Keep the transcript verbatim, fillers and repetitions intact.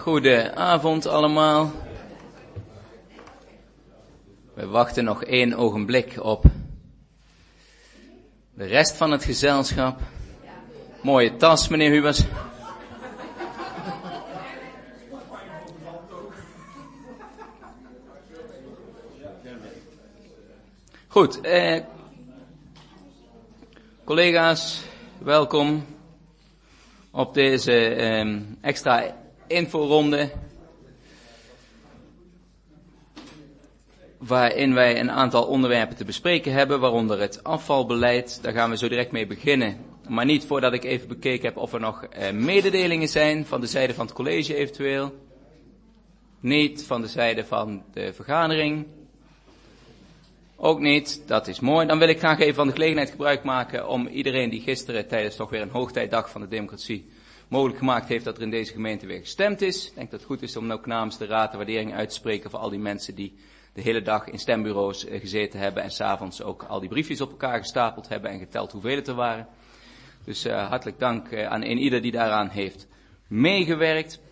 Goedenavond allemaal. We wachten nog één ogenblik op de rest van het gezelschap. Mooie tas, meneer Hubers. Goed, eh, collega's, welkom op deze eh, extra inforonde, waarin wij een aantal onderwerpen te bespreken hebben, waaronder het afvalbeleid. Daar gaan we zo direct mee beginnen, maar niet voordat ik even bekeken heb of er nog eh, mededelingen zijn van de zijde van het college eventueel. Niet van de zijde van de vergadering. Ook niet, dat is mooi. Dan wil ik graag even van de gelegenheid gebruik maken om iedereen die gisteren tijdens toch weer een hoogtijdag van de democratie mogelijk gemaakt heeft dat er in deze gemeente weer gestemd is. Ik denk dat het goed is om ook namens de raad de waardering uit te spreken voor al die mensen die de hele dag in stembureaus gezeten hebben en 's avonds ook al die briefjes op elkaar gestapeld hebben en geteld hoeveel het er waren. Dus uh, hartelijk dank uh, aan een ieder die daaraan heeft meegewerkt.